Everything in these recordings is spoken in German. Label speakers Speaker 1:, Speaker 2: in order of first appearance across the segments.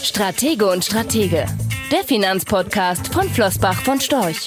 Speaker 1: Stratege und Stratege, der Finanzpodcast von Flossbach von Storch.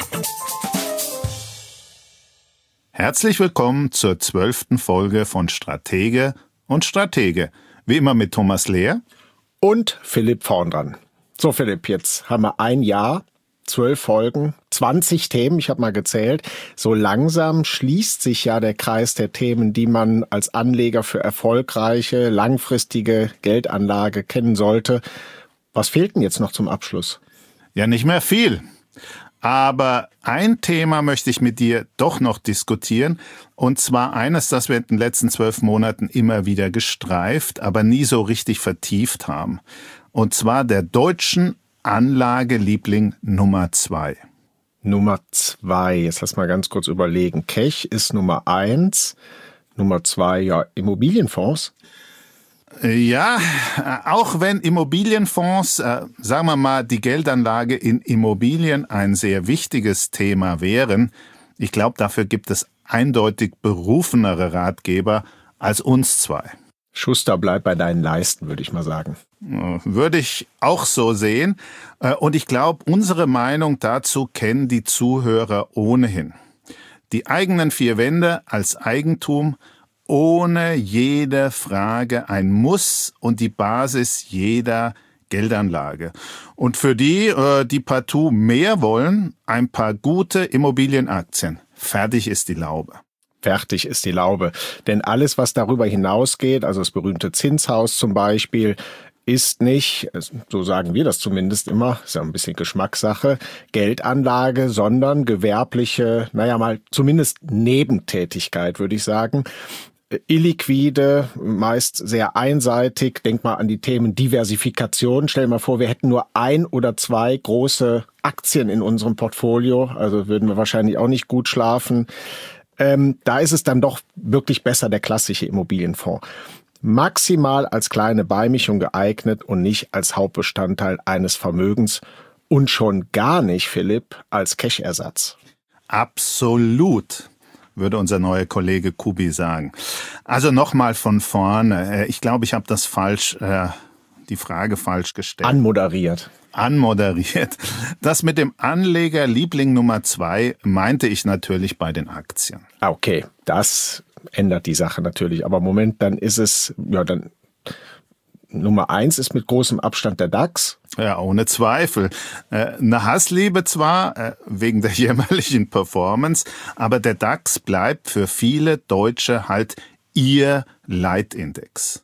Speaker 2: Herzlich willkommen zur 12. Folge von Stratege und Stratege. Wie immer mit Thomas Lehr
Speaker 3: und Philipp vorn dran. So Philipp, jetzt haben wir ein Jahr, 12 Folgen, 20 Themen, ich habe mal gezählt. So langsam schließt sich ja der Kreis der Themen, die man als Anleger für erfolgreiche, langfristige Geldanlage kennen sollte. Was fehlt denn jetzt noch zum Abschluss?
Speaker 2: Ja, nicht mehr viel. Aber ein Thema möchte ich mit dir doch noch diskutieren. Und zwar eines, das wir in den letzten 12 Monaten immer wieder gestreift, aber nie so richtig vertieft haben. Und zwar der deutschen Anlageliebling Nummer 2.
Speaker 3: Nummer 2, jetzt lass mal ganz kurz überlegen. Cash ist Nummer 1, Nummer 2, ja, Immobilienfonds.
Speaker 2: Ja, auch wenn Immobilienfonds, sagen wir mal, die Geldanlage in Immobilien ein sehr wichtiges Thema wären, ich glaube, dafür gibt es eindeutig berufenere Ratgeber als uns zwei.
Speaker 3: Schuster, bleib bei deinen Leisten, würde ich mal sagen.
Speaker 2: Würde ich auch so sehen. Und ich glaube, unsere Meinung dazu kennen die Zuhörer ohnehin. Die eigenen 4 Wände als Eigentum, ohne jede Frage ein Muss und die Basis jeder Geldanlage. Und für die, die partout mehr wollen, ein paar gute Immobilienaktien. Fertig ist die Laube.
Speaker 3: Fertig ist die Laube. Denn alles, was darüber hinausgeht, also das berühmte Zinshaus zum Beispiel, ist nicht, so sagen wir das zumindest immer, ist ja ein bisschen Geschmackssache, Geldanlage, sondern gewerbliche, zumindest Nebentätigkeit, würde ich sagen. Illiquide, meist sehr einseitig. Denk mal an die Themen Diversifikation. Stell dir mal vor, wir hätten nur 1 oder 2 große Aktien in unserem Portfolio. Also würden wir wahrscheinlich auch nicht gut schlafen. Da ist es dann doch wirklich besser der klassische Immobilienfonds. Maximal als kleine Beimischung geeignet und nicht als Hauptbestandteil eines Vermögens und schon gar nicht, Philipp, als Cash-Ersatz.
Speaker 2: Absolut, würde unser neuer Kollege Kubi sagen. Also nochmal von vorne. Ich glaube, ich habe das die Frage falsch gestellt.
Speaker 3: Anmoderiert.
Speaker 2: Das mit dem Anlegerliebling Nummer 2 meinte ich natürlich bei den Aktien.
Speaker 3: Okay, das ändert die Sache natürlich. Aber Moment, dann ist es, dann Nummer 1 ist mit großem Abstand der DAX.
Speaker 2: Ja, ohne Zweifel. Eine Hassliebe zwar, wegen der jämmerlichen Performance, aber der DAX bleibt für viele Deutsche halt ihr Leitindex.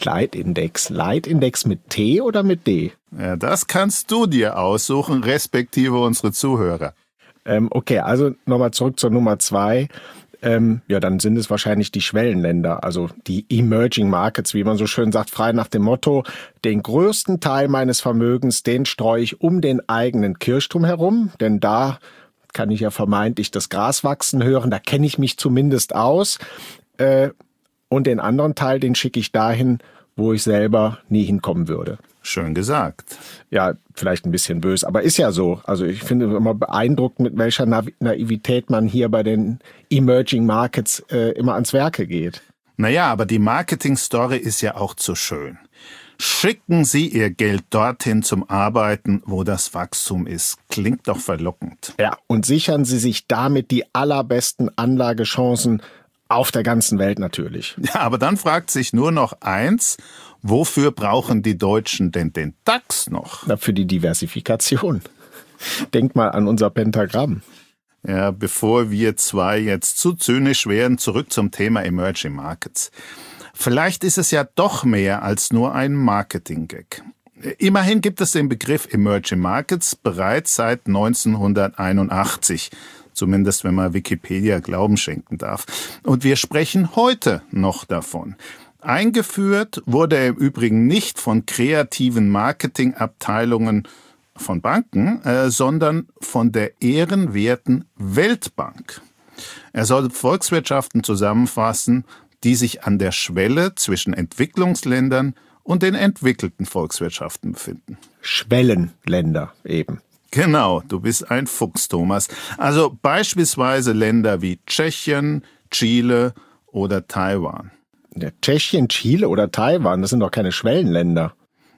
Speaker 3: Leitindex mit T oder mit D?
Speaker 2: Ja, das kannst du dir aussuchen, respektive unsere Zuhörer.
Speaker 3: Okay, also nochmal zurück zur Nummer 2. Dann sind es wahrscheinlich die Schwellenländer, also die Emerging Markets, wie man so schön sagt, frei nach dem Motto, den größten Teil meines Vermögens, den streue ich um den eigenen Kirchturm herum, denn da kann ich ja vermeintlich das Gras wachsen hören, da kenne ich mich zumindest aus. Und den anderen Teil, den schicke ich dahin, wo ich selber nie hinkommen würde.
Speaker 2: Schön gesagt.
Speaker 3: Ja, vielleicht ein bisschen böse, aber ist ja so. Also ich finde immer beeindruckend, mit welcher Naivität man hier bei den Emerging Markets immer ans Werke geht.
Speaker 2: Naja, aber die Marketing-Story ist ja auch zu schön. Schicken Sie Ihr Geld dorthin zum Arbeiten, wo das Wachstum ist. Klingt doch verlockend.
Speaker 3: Ja, und sichern Sie sich damit die allerbesten Anlagechancen auf der ganzen Welt natürlich.
Speaker 2: Ja, aber dann fragt sich nur noch eins, wofür brauchen die Deutschen denn den DAX noch?
Speaker 3: Na, für die Diversifikation. Denk mal an unser Pentagramm.
Speaker 2: Ja, bevor wir zwei jetzt zu zynisch werden, zurück zum Thema Emerging Markets. Vielleicht ist es ja doch mehr als nur ein Marketing-Gag. Immerhin gibt es den Begriff Emerging Markets bereits seit 1981. Zumindest wenn man Wikipedia Glauben schenken darf. Und wir sprechen heute noch davon. Eingeführt wurde er im Übrigen nicht von kreativen Marketingabteilungen von Banken, sondern von der ehrenwerten Weltbank. Er soll Volkswirtschaften zusammenfassen, die sich an der Schwelle zwischen Entwicklungsländern und den entwickelten Volkswirtschaften befinden.
Speaker 3: Schwellenländer eben.
Speaker 2: Genau, du bist ein Fuchs, Thomas. Also beispielsweise Länder wie Tschechien, Chile oder Taiwan.
Speaker 3: Ja, Tschechien, Chile oder Taiwan, das sind doch keine Schwellenländer.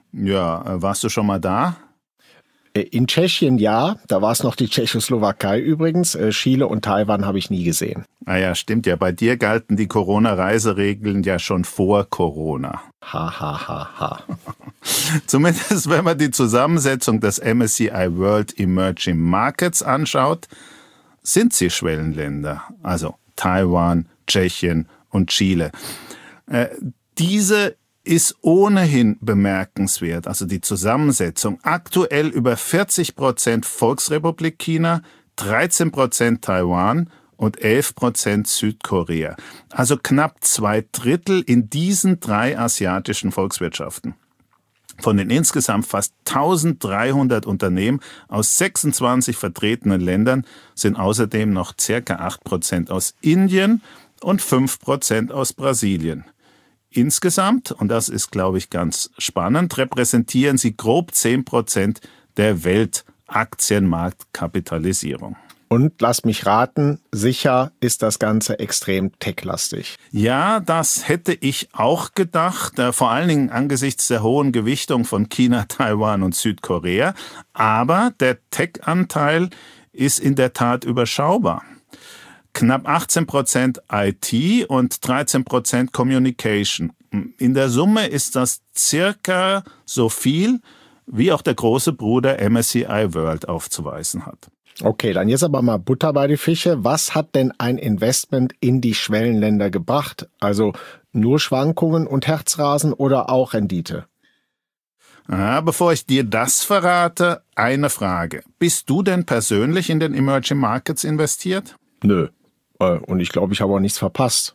Speaker 2: Ja, warst du schon mal da?
Speaker 3: In Tschechien ja, da war es noch die Tschechoslowakei übrigens. Chile und Taiwan habe ich nie gesehen.
Speaker 2: Ah ja, stimmt ja. Bei dir galten die Corona-Reiseregeln ja schon vor Corona.
Speaker 3: Ha, ha, ha, ha.
Speaker 2: Zumindest wenn man die Zusammensetzung des MSCI World Emerging Markets anschaut, sind sie Schwellenländer. Also Taiwan, Tschechien und Chile. Diese ist ohnehin bemerkenswert, also die Zusammensetzung. Aktuell über 40% Volksrepublik China, 13% Taiwan und 11% Südkorea. Also knapp 2/3 in diesen 3 asiatischen Volkswirtschaften. Von den insgesamt fast 1300 Unternehmen aus 26 vertretenen Ländern sind außerdem noch ca. 8% aus Indien und 5% aus Brasilien. Insgesamt, und das ist, glaube ich, ganz spannend, repräsentieren sie grob 10% der Weltaktienmarktkapitalisierung.
Speaker 3: Und lass mich raten, sicher ist das Ganze extrem techlastig.
Speaker 2: Ja, das hätte ich auch gedacht, vor allen Dingen angesichts der hohen Gewichtung von China, Taiwan und Südkorea. Aber der Tech-Anteil ist in der Tat überschaubar. Knapp 18% IT und 13% Communication. In der Summe ist das circa so viel, wie auch der große Bruder MSCI World aufzuweisen hat.
Speaker 3: Okay, dann jetzt aber mal Butter bei die Fische. Was hat denn ein Investment in die Schwellenländer gebracht? Also nur Schwankungen und Herzrasen oder auch Rendite?
Speaker 2: Bevor ich dir das verrate, eine Frage. Bist du denn persönlich in den Emerging Markets investiert?
Speaker 3: Nö. Und ich glaube, ich habe auch nichts verpasst.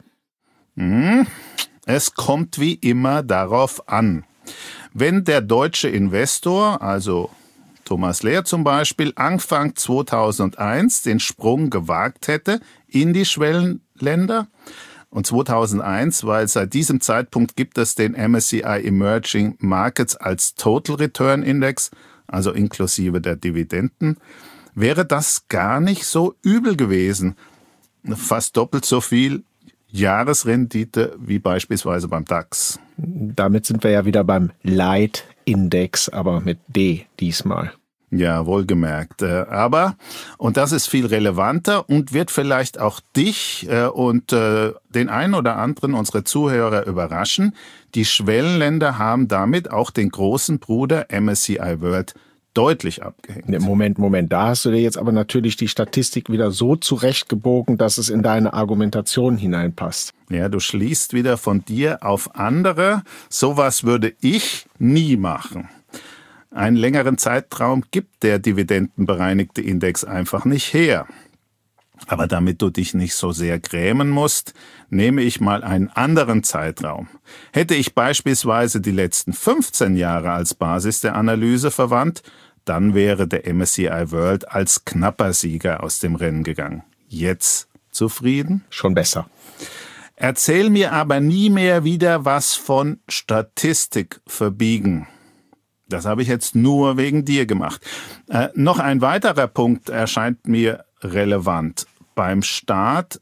Speaker 2: Es kommt wie immer darauf an. Wenn der deutsche Investor, also Thomas Lehr zum Beispiel, Anfang 2001 den Sprung gewagt hätte in die Schwellenländer, und 2001, weil seit diesem Zeitpunkt gibt es den MSCI Emerging Markets als Total Return Index, also inklusive der Dividenden, wäre das gar nicht so übel gewesen. Fast doppelt so viel Jahresrendite wie beispielsweise beim DAX.
Speaker 3: Damit sind wir ja wieder beim Leitindex, aber mit D diesmal.
Speaker 2: Ja, wohlgemerkt. Aber, und das ist viel relevanter und wird vielleicht auch dich und den einen oder anderen unserer Zuhörer überraschen, die Schwellenländer haben damit auch den großen Bruder MSCI World deutlich abgehängt.
Speaker 3: Moment, da hast du dir jetzt aber natürlich die Statistik wieder so zurechtgebogen, dass es in deine Argumentation hineinpasst.
Speaker 2: Ja, du schließt wieder von dir auf andere. Sowas würde ich nie machen. Einen längeren Zeitraum gibt der dividendenbereinigte Index einfach nicht her. Aber damit du dich nicht so sehr grämen musst, nehme ich mal einen anderen Zeitraum. Hätte ich beispielsweise die letzten 15 Jahre als Basis der Analyse verwandt, dann wäre der MSCI World als knapper Sieger aus dem Rennen gegangen. Jetzt zufrieden?
Speaker 3: Schon besser.
Speaker 2: Erzähl mir aber nie mehr wieder was von Statistik verbiegen. Das habe ich jetzt nur wegen dir gemacht. Noch ein weiterer Punkt erscheint mir relevant. Beim Start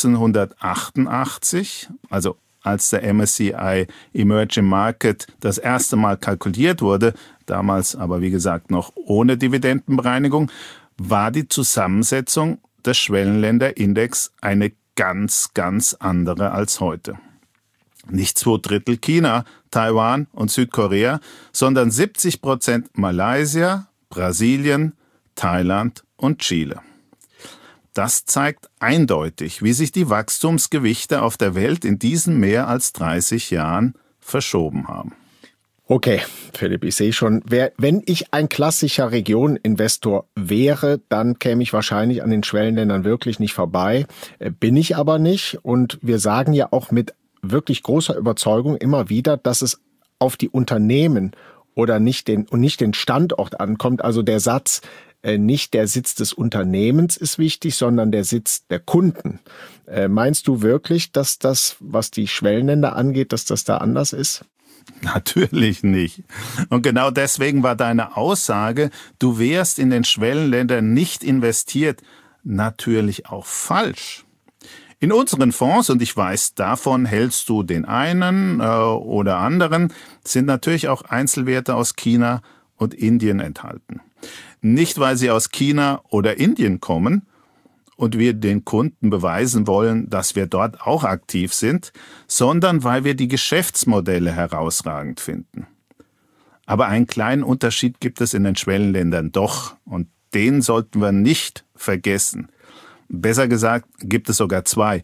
Speaker 2: 1988, also als der MSCI Emerging Market das erste Mal kalkuliert wurde, damals aber wie gesagt noch ohne Dividendenbereinigung, war die Zusammensetzung des Schwellenländerindex eine ganz, ganz andere als heute. Nicht 2/3 China, Taiwan und Südkorea, sondern 70% Malaysia, Brasilien, Thailand und Chile. Das zeigt eindeutig, wie sich die Wachstumsgewichte auf der Welt in diesen mehr als 30 Jahren verschoben haben.
Speaker 3: Okay, Philipp, ich sehe schon, wenn ich ein klassischer Regioneninvestor wäre, dann käme ich wahrscheinlich an den Schwellenländern wirklich nicht vorbei. Bin ich aber nicht, und wir sagen ja auch mit wirklich großer Überzeugung immer wieder, dass es auf die Unternehmen oder nicht den Standort ankommt. Also der Satz, nicht der Sitz des Unternehmens ist wichtig, sondern der Sitz der Kunden. Meinst du wirklich, dass das, was die Schwellenländer angeht, dass das da anders ist?
Speaker 2: Natürlich nicht. Und genau deswegen war deine Aussage, du wärst in den Schwellenländern nicht investiert, natürlich auch falsch. In unseren Fonds, und ich weiß, davon hältst du den einen oder anderen, sind natürlich auch Einzelwerte aus China und Indien enthalten. Nicht, weil sie aus China oder Indien kommen und wir den Kunden beweisen wollen, dass wir dort auch aktiv sind, sondern weil wir die Geschäftsmodelle herausragend finden. Aber einen kleinen Unterschied gibt es in den Schwellenländern doch, und den sollten wir nicht vergessen. Besser gesagt, gibt es sogar zwei.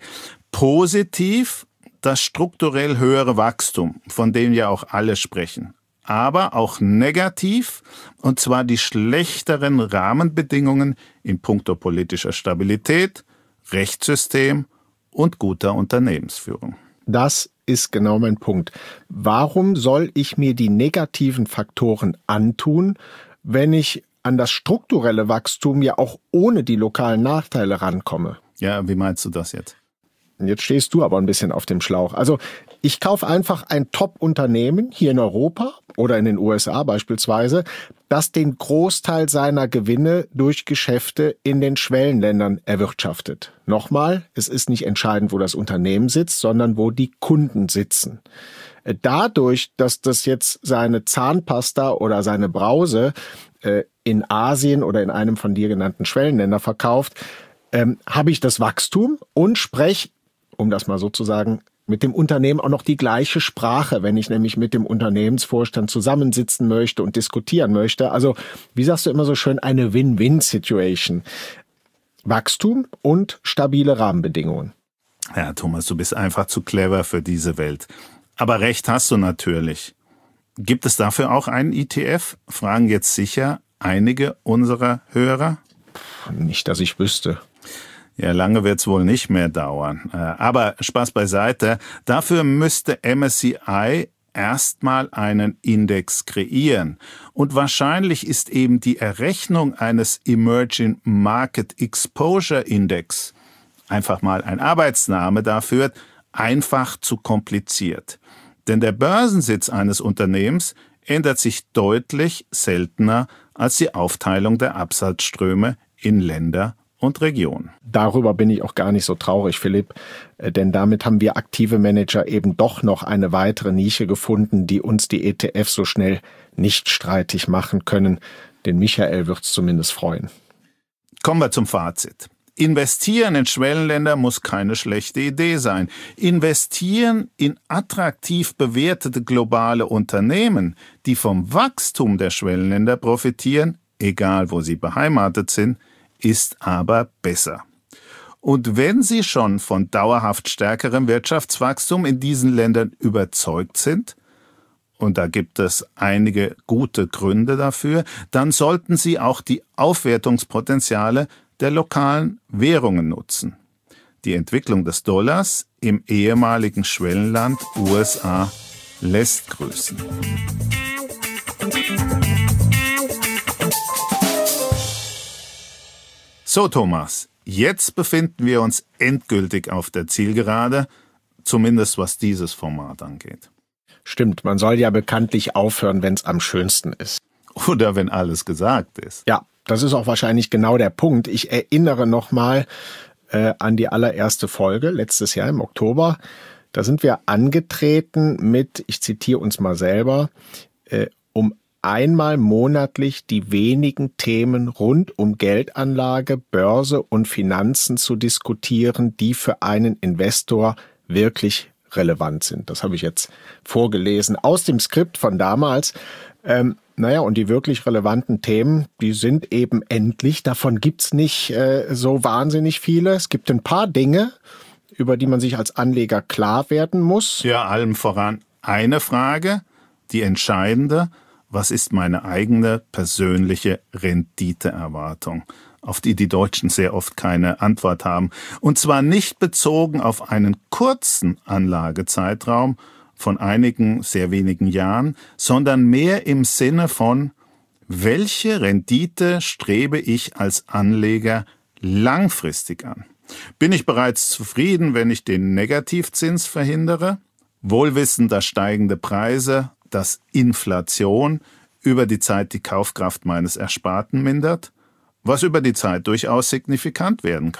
Speaker 2: Positiv das strukturell höhere Wachstum, von dem ja auch alle sprechen. Aber auch negativ, und zwar die schlechteren Rahmenbedingungen in puncto politischer Stabilität, Rechtssystem und guter Unternehmensführung.
Speaker 3: Das ist genau mein Punkt. Warum soll ich mir die negativen Faktoren antun, wenn ich an das strukturelle Wachstum ja auch ohne die lokalen Nachteile rankomme?
Speaker 2: Ja, wie meinst du das jetzt?
Speaker 3: Jetzt stehst du aber ein bisschen auf dem Schlauch. Also ich kaufe einfach ein Top-Unternehmen hier in Europa oder in den USA beispielsweise, das den Großteil seiner Gewinne durch Geschäfte in den Schwellenländern erwirtschaftet. Nochmal, es ist nicht entscheidend, wo das Unternehmen sitzt, sondern wo die Kunden sitzen. Dadurch, dass das jetzt seine Zahnpasta oder seine Brause in Asien oder in einem von dir genannten Schwellenländer verkauft, habe ich das Wachstum und spreche, um das mal so zu sagen, mit dem Unternehmen auch noch die gleiche Sprache, wenn ich nämlich mit dem Unternehmensvorstand zusammensitzen möchte und diskutieren möchte. Also, wie sagst du immer so schön, eine Win-Win-Situation. Wachstum und stabile Rahmenbedingungen.
Speaker 2: Ja, Thomas, du bist einfach zu clever für diese Welt. Aber recht hast du natürlich. Gibt es dafür auch einen ETF? Fragen jetzt sicher einige unserer Hörer.
Speaker 3: Nicht, dass ich wüsste.
Speaker 2: Ja, lange wird's wohl nicht mehr dauern. Aber Spaß beiseite. Dafür müsste MSCI erstmal einen Index kreieren. Und wahrscheinlich ist eben die Errechnung eines Emerging Market Exposure Index, einfach mal ein Arbeitsname dafür, einfach zu kompliziert. Denn der Börsensitz eines Unternehmens ändert sich deutlich seltener als die Aufteilung der Absatzströme in Länder und Regionen.
Speaker 3: Darüber bin ich auch gar nicht so traurig, Philipp, denn damit haben wir aktive Manager eben doch noch eine weitere Nische gefunden, die uns die ETFs so schnell nicht streitig machen können. Den Michael wird's zumindest freuen.
Speaker 2: Kommen wir zum Fazit. Investieren in Schwellenländer muss keine schlechte Idee sein. Investieren in attraktiv bewertete globale Unternehmen, die vom Wachstum der Schwellenländer profitieren, egal wo sie beheimatet sind, ist aber besser. Und wenn Sie schon von dauerhaft stärkerem Wirtschaftswachstum in diesen Ländern überzeugt sind, und da gibt es einige gute Gründe dafür, dann sollten Sie auch die Aufwertungspotenziale der lokalen Währungen nutzen. Die Entwicklung des Dollars im ehemaligen Schwellenland USA lässt grüßen. So, Thomas, jetzt befinden wir uns endgültig auf der Zielgerade, zumindest was dieses Format angeht.
Speaker 3: Stimmt, man soll ja bekanntlich aufhören, wenn es am schönsten ist.
Speaker 2: Oder wenn alles gesagt ist.
Speaker 3: Ja, das ist auch wahrscheinlich genau der Punkt. Ich erinnere nochmal an die allererste Folge letztes Jahr im Oktober. Da sind wir angetreten mit, ich zitiere uns mal selber, um einmal monatlich die wenigen Themen rund um Geldanlage, Börse und Finanzen zu diskutieren, die für einen Investor wirklich relevant sind. Das habe ich jetzt vorgelesen aus dem Skript von damals. Und die wirklich relevanten Themen, die sind eben endlich. Davon gibt's nicht so wahnsinnig viele. Es gibt ein paar Dinge, über die man sich als Anleger klar werden muss.
Speaker 2: Ja, allem voran eine Frage, die entscheidende: Was ist meine eigene persönliche Renditeerwartung, auf die die Deutschen sehr oft keine Antwort haben? Und zwar nicht bezogen auf einen kurzen Anlagezeitraum von einigen, sehr wenigen Jahren, sondern mehr im Sinne von: Welche Rendite strebe ich als Anleger langfristig an? Bin ich bereits zufrieden, wenn ich den Negativzins verhindere? Wohlwissend, dass steigende Preise, dass Inflation über die Zeit die Kaufkraft meines Ersparten mindert, was über die Zeit durchaus signifikant werden kann.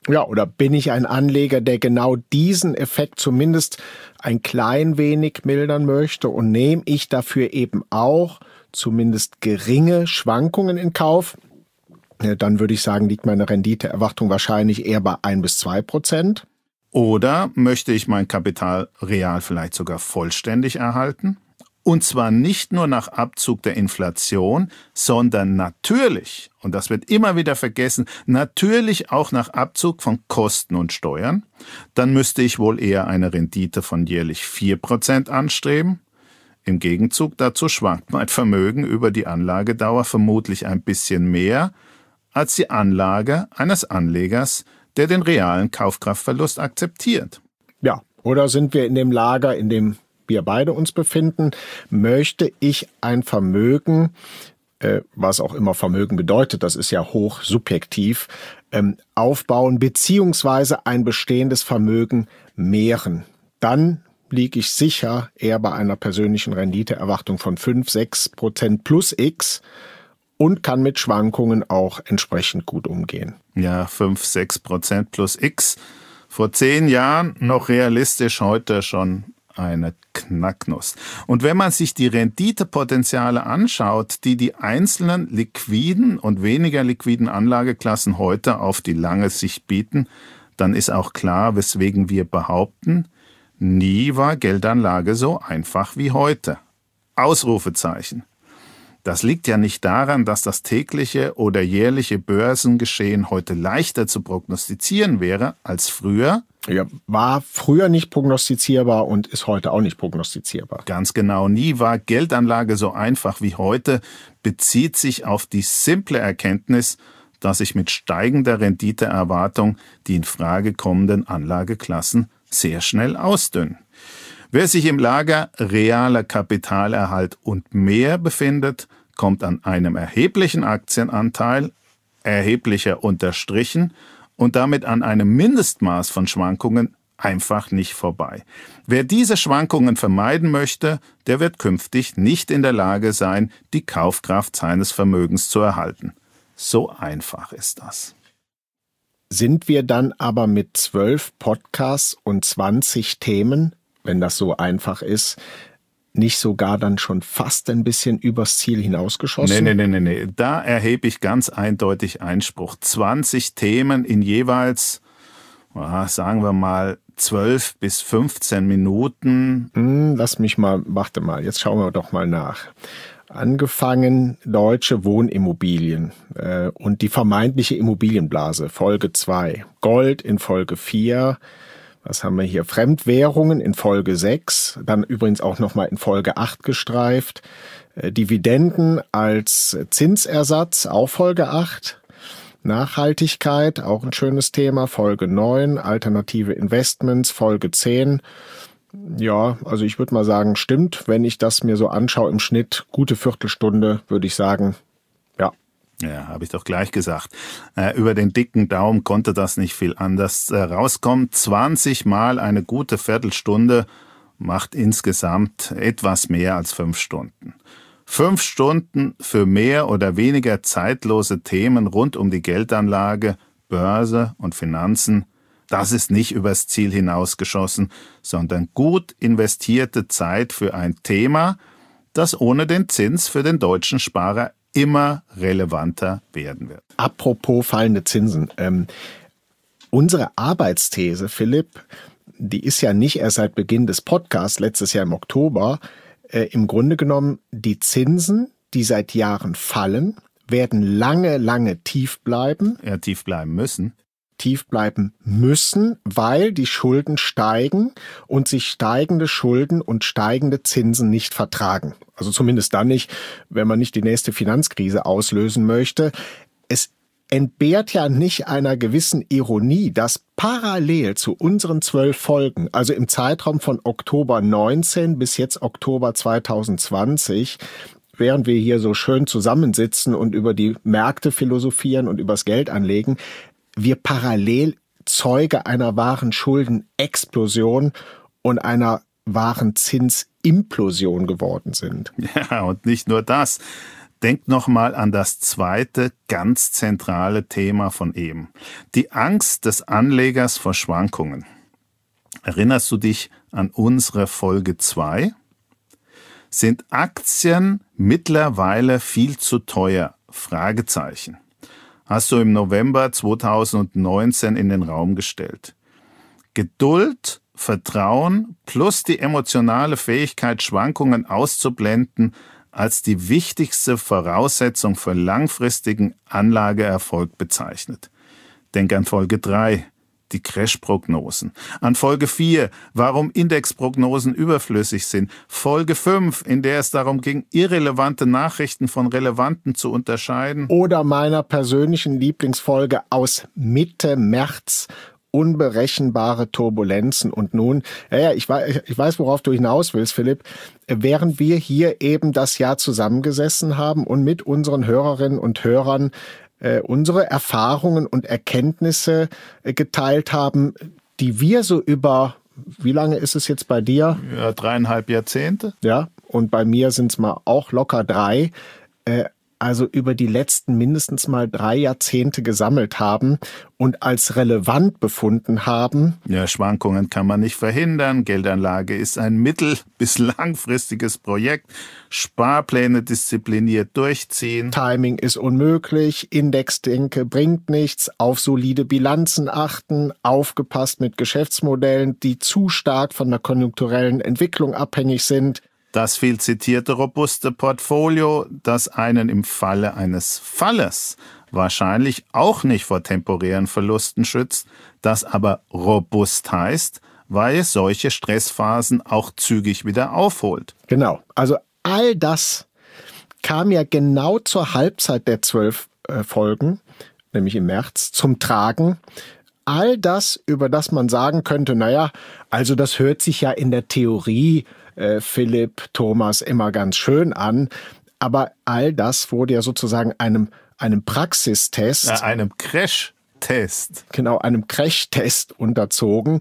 Speaker 3: Ja, oder bin ich ein Anleger, der genau diesen Effekt zumindest ein klein wenig mildern möchte und nehme ich dafür eben auch zumindest geringe Schwankungen in Kauf? Dann würde ich sagen, liegt meine Renditeerwartung wahrscheinlich eher bei 1-2%.
Speaker 2: Oder möchte ich mein Kapital real vielleicht sogar vollständig erhalten? Und zwar nicht nur nach Abzug der Inflation, sondern natürlich, und das wird immer wieder vergessen, natürlich auch nach Abzug von Kosten und Steuern. Dann müsste ich wohl eher eine Rendite von jährlich 4% anstreben. Im Gegenzug dazu schwankt mein Vermögen über die Anlagedauer vermutlich ein bisschen mehr als die Anlage eines Anlegers, der den realen Kaufkraftverlust akzeptiert.
Speaker 3: Ja, oder sind wir in dem Lager, in dem wir beide uns befinden, möchte ich ein Vermögen, was auch immer Vermögen bedeutet, das ist ja hoch subjektiv, aufbauen beziehungsweise ein bestehendes Vermögen mehren. Dann liege ich sicher eher bei einer persönlichen Renditeerwartung von 5-6% plus X und kann mit Schwankungen auch entsprechend gut umgehen.
Speaker 2: Ja, 5-6% plus X. Vor 10 Jahren noch realistisch, heute schon eine Knacknuss. Und wenn man sich die Renditepotenziale anschaut, die die einzelnen liquiden und weniger liquiden Anlageklassen heute auf die lange Sicht bieten, dann ist auch klar, weswegen wir behaupten, nie war Geldanlage so einfach wie heute. Ausrufezeichen. Das liegt ja nicht daran, dass das tägliche oder jährliche Börsengeschehen heute leichter zu prognostizieren wäre als früher.
Speaker 3: Ja, war früher nicht prognostizierbar und ist heute auch nicht prognostizierbar.
Speaker 2: Ganz genau, nie war Geldanlage so einfach wie heute, bezieht sich auf die simple Erkenntnis, dass sich mit steigender Renditeerwartung die in Frage kommenden Anlageklassen sehr schnell ausdünnen. Wer sich im Lager realer Kapitalerhalt und mehr befindet, kommt an einem erheblichen Aktienanteil, erheblicher unterstrichen, und damit an einem Mindestmaß von Schwankungen einfach nicht vorbei. Wer diese Schwankungen vermeiden möchte, der wird künftig nicht in der Lage sein, die Kaufkraft seines Vermögens zu erhalten. So einfach ist das.
Speaker 3: Sind wir dann aber mit 12 Podcasts und 20 Themen, wenn das so einfach ist, nicht sogar dann schon fast ein bisschen übers Ziel hinausgeschossen?
Speaker 2: Nee. Da erhebe ich ganz eindeutig Einspruch. 20 Themen in jeweils, sagen wir mal, 12 bis 15 Minuten.
Speaker 3: Warte mal, jetzt schauen wir doch mal nach. Angefangen deutsche Wohnimmobilien und die vermeintliche Immobilienblase, Folge 2. Gold in Folge 4. Was haben wir hier? Fremdwährungen in Folge 6, dann übrigens auch nochmal in Folge 8 gestreift. Dividenden als Zinsersatz, auch Folge 8. Nachhaltigkeit, auch ein schönes Thema, Folge 9. Alternative Investments, Folge 10. Ja, also ich würde mal sagen, stimmt. Wenn ich das mir so anschaue im Schnitt, gute Viertelstunde, würde ich sagen, ja.
Speaker 2: Ja, habe ich doch gleich gesagt. Über den dicken Daumen konnte das nicht viel anders rauskommen. 20 Mal eine gute Viertelstunde macht insgesamt etwas mehr als 5 Stunden. 5 Stunden für mehr oder weniger zeitlose Themen rund um die Geldanlage, Börse und Finanzen. Das ist nicht übers Ziel hinausgeschossen, sondern gut investierte Zeit für ein Thema, das ohne den Zins für den deutschen Sparer immer relevanter werden wird.
Speaker 3: Apropos fallende Zinsen. Unsere Arbeitsthese, Philipp, die ist ja nicht erst seit Beginn des Podcasts, letztes Jahr im Oktober, im Grunde genommen, die Zinsen, die seit Jahren fallen, werden lange tief bleiben.
Speaker 2: Ja, tief bleiben müssen.
Speaker 3: Weil die Schulden steigen und sich steigende Schulden und steigende Zinsen nicht vertragen. Also zumindest dann nicht, wenn man nicht die nächste Finanzkrise auslösen möchte. Es entbehrt ja nicht einer gewissen Ironie, dass parallel zu unseren 12 Folgen, also im Zeitraum von Oktober 19 bis jetzt Oktober 2020, während wir hier so schön zusammensitzen und über die Märkte philosophieren und übers Geld anlegen, wir parallel Zeuge einer wahren Schuldenexplosion und einer wahren Zinsimplosion geworden sind.
Speaker 2: Ja, und nicht nur das. denk nochmal an das zweite ganz zentrale Thema von eben. Die Angst des Anlegers vor Schwankungen. Erinnerst du dich an unsere Folge 2? Sind Aktien mittlerweile viel zu teuer? Fragezeichen. Hast du im November 2019 in den Raum gestellt. Geduld, Vertrauen plus die emotionale Fähigkeit, Schwankungen auszublenden, als die wichtigste Voraussetzung für langfristigen Anlageerfolg bezeichnet. Denk an Folge 3, die Crash-Prognosen. An Folge 4, warum Indexprognosen überflüssig sind. Folge 5, in der es darum ging, irrelevante Nachrichten von relevanten zu unterscheiden.
Speaker 3: Oder meiner persönlichen Lieblingsfolge aus Mitte März, unberechenbare Turbulenzen. Und nun, ich weiß, worauf du hinaus willst, Philipp, während wir hier eben das Jahr zusammengesessen haben und mit unseren Hörerinnen und Hörern unsere Erfahrungen und Erkenntnisse geteilt haben, die wir so über, wie lange ist es jetzt bei dir?
Speaker 2: Ja, 3,5 Jahrzehnte.
Speaker 3: Ja, und bei mir sind es mal auch locker 3, also über die letzten mindestens mal 3 Jahrzehnte gesammelt haben und als relevant befunden haben.
Speaker 2: Ja, Schwankungen kann man nicht verhindern. Geldanlage ist ein mittel- bis langfristiges Projekt. Sparpläne diszipliniert durchziehen.
Speaker 3: Timing ist unmöglich. Indexdenke bringt nichts. Auf solide Bilanzen achten. Aufgepasst mit Geschäftsmodellen, die zu stark von der konjunkturellen Entwicklung abhängig sind.
Speaker 2: Das viel zitierte robuste Portfolio, das einen im Falle eines Falles wahrscheinlich auch nicht vor temporären Verlusten schützt, das aber robust heißt, weil es solche Stressphasen auch zügig wieder aufholt.
Speaker 3: Genau, also all das kam ja genau zur Halbzeit der 12 Folgen, nämlich im März, zum Tragen. All das, über das man sagen könnte, naja, also das hört sich ja in der Theorie Philipp, Thomas immer ganz schön an, aber all das wurde ja sozusagen einem Praxistest,
Speaker 2: einem Crash-Test.
Speaker 3: Genau, einem Crash-Test unterzogen.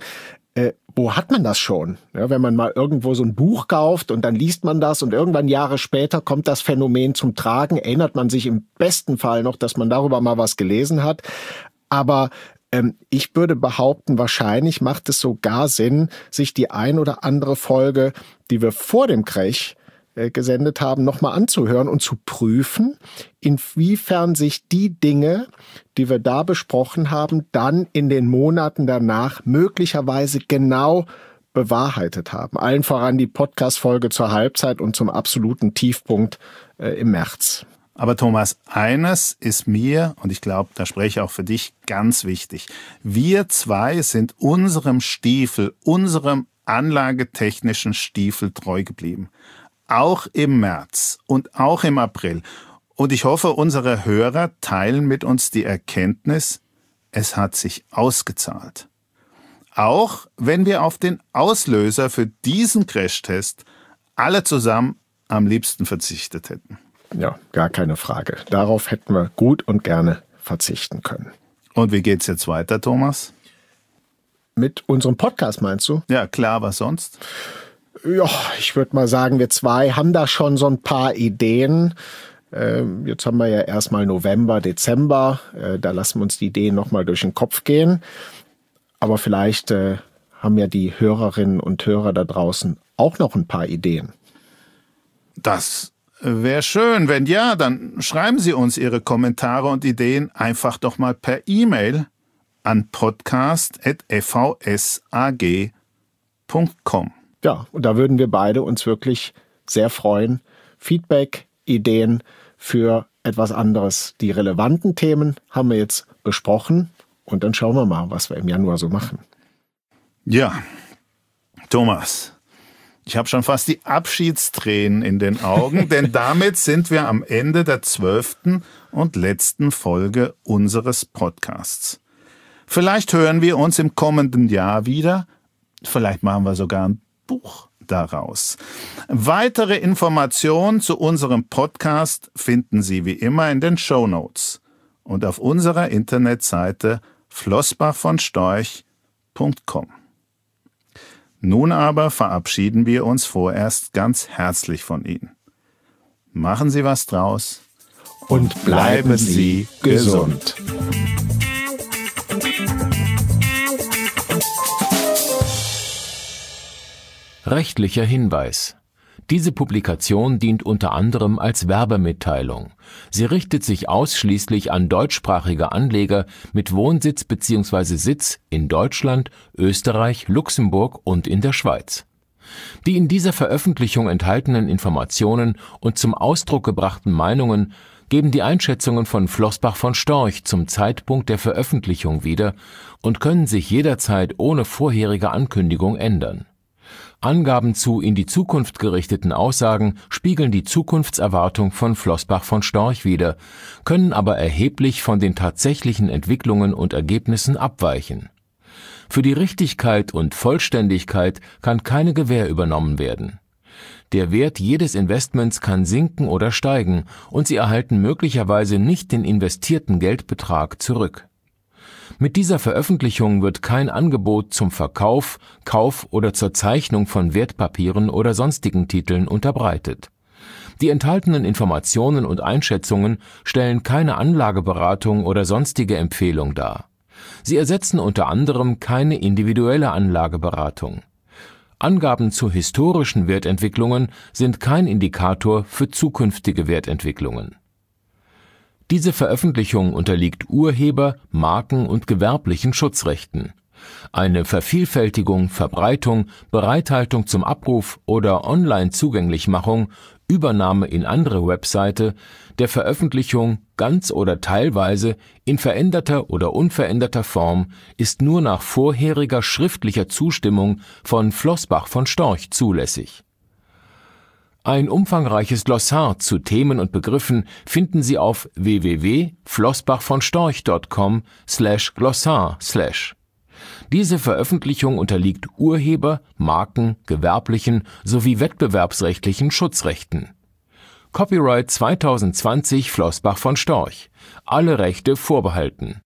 Speaker 3: Wo hat man das schon? Ja, wenn man mal irgendwo so ein Buch kauft und dann liest man das und irgendwann Jahre später kommt das Phänomen zum Tragen, erinnert man sich im besten Fall noch, dass man darüber mal was gelesen hat. Aber ich würde behaupten, wahrscheinlich macht es sogar Sinn, sich die ein oder andere Folge, die wir vor dem Crash gesendet haben, nochmal anzuhören und zu prüfen, inwiefern sich die Dinge, die wir da besprochen haben, dann in den Monaten danach möglicherweise genau bewahrheitet haben. Allen voran die Podcast-Folge zur Halbzeit und zum absoluten Tiefpunkt im März.
Speaker 2: Aber Thomas, eines ist mir, und ich glaube, da spreche ich auch für dich, ganz wichtig. Wir zwei sind unserem Stiefel, unserem anlagetechnischen Stiefel treu geblieben. Auch im März und auch im April. Und ich hoffe, unsere Hörer teilen mit uns die Erkenntnis, es hat sich ausgezahlt. Auch wenn wir auf den Auslöser für diesen Crashtest alle zusammen am liebsten verzichtet hätten.
Speaker 3: Ja, gar keine Frage. Darauf hätten wir gut und gerne verzichten können.
Speaker 2: Und wie geht's jetzt weiter, Thomas?
Speaker 3: Mit unserem Podcast, meinst du?
Speaker 2: Ja, klar, was sonst?
Speaker 3: Ja, ich würde mal sagen, wir zwei haben da schon so ein paar Ideen. Jetzt haben wir ja erstmal November, Dezember. Da lassen wir uns die Ideen nochmal durch den Kopf gehen. Aber vielleicht haben ja die Hörerinnen und Hörer da draußen auch noch ein paar Ideen.
Speaker 2: Das wäre schön. Wenn ja, dann schreiben Sie uns Ihre Kommentare und Ideen einfach doch mal per E-Mail an podcast@vvsag.com.
Speaker 3: Ja, und da würden wir beide uns wirklich sehr freuen. Feedback, Ideen für etwas anderes. Die relevanten Themen haben wir jetzt besprochen und dann schauen wir mal, was wir im Januar so machen.
Speaker 2: Ja, Thomas, ich habe schon fast die Abschiedstränen in den Augen, denn damit sind wir am Ende der 12. und letzten Folge unseres Podcasts. Vielleicht hören wir uns im kommenden Jahr wieder, vielleicht machen wir sogar ein Buch daraus. Weitere Informationen zu unserem Podcast finden Sie wie immer in den Shownotes und auf unserer Internetseite flossbachvonstorch.com. Nun aber verabschieden wir uns vorerst ganz herzlich von Ihnen. Machen Sie was draus
Speaker 3: und bleiben Sie gesund.
Speaker 4: Rechtlicher Hinweis. Diese Publikation dient unter anderem als Werbemitteilung. Sie richtet sich ausschließlich an deutschsprachige Anleger mit Wohnsitz bzw. Sitz in Deutschland, Österreich, Luxemburg und in der Schweiz. Die in dieser Veröffentlichung enthaltenen Informationen und zum Ausdruck gebrachten Meinungen geben die Einschätzungen von Flossbach von Storch zum Zeitpunkt der Veröffentlichung wieder und können sich jederzeit ohne vorherige Ankündigung ändern. Angaben zu in die Zukunft gerichteten Aussagen spiegeln die Zukunftserwartung von Flossbach von Storch wider, können aber erheblich von den tatsächlichen Entwicklungen und Ergebnissen abweichen. Für die Richtigkeit und Vollständigkeit kann keine Gewähr übernommen werden. Der Wert jedes Investments kann sinken oder steigen und Sie erhalten möglicherweise nicht den investierten Geldbetrag zurück. Mit dieser Veröffentlichung wird kein Angebot zum Verkauf, Kauf oder zur Zeichnung von Wertpapieren oder sonstigen Titeln unterbreitet. Die enthaltenen Informationen und Einschätzungen stellen keine Anlageberatung oder sonstige Empfehlung dar. Sie ersetzen unter anderem keine individuelle Anlageberatung. Angaben zu historischen Wertentwicklungen sind kein Indikator für zukünftige Wertentwicklungen. Diese Veröffentlichung unterliegt Urheber-, Marken- und gewerblichen Schutzrechten. Eine Vervielfältigung, Verbreitung, Bereithaltung zum Abruf oder Online-Zugänglichmachung, Übernahme in andere Webseite, der Veröffentlichung ganz oder teilweise in veränderter oder unveränderter Form ist nur nach vorheriger schriftlicher Zustimmung von Flossbach von Storch zulässig. Ein umfangreiches Glossar zu Themen und Begriffen finden Sie auf www.flossbachvonstorch.com/Glossar/. Diese Veröffentlichung unterliegt Urheber-, Marken-, gewerblichen sowie wettbewerbsrechtlichen Schutzrechten. Copyright 2020 Flossbach von Storch. Alle Rechte vorbehalten.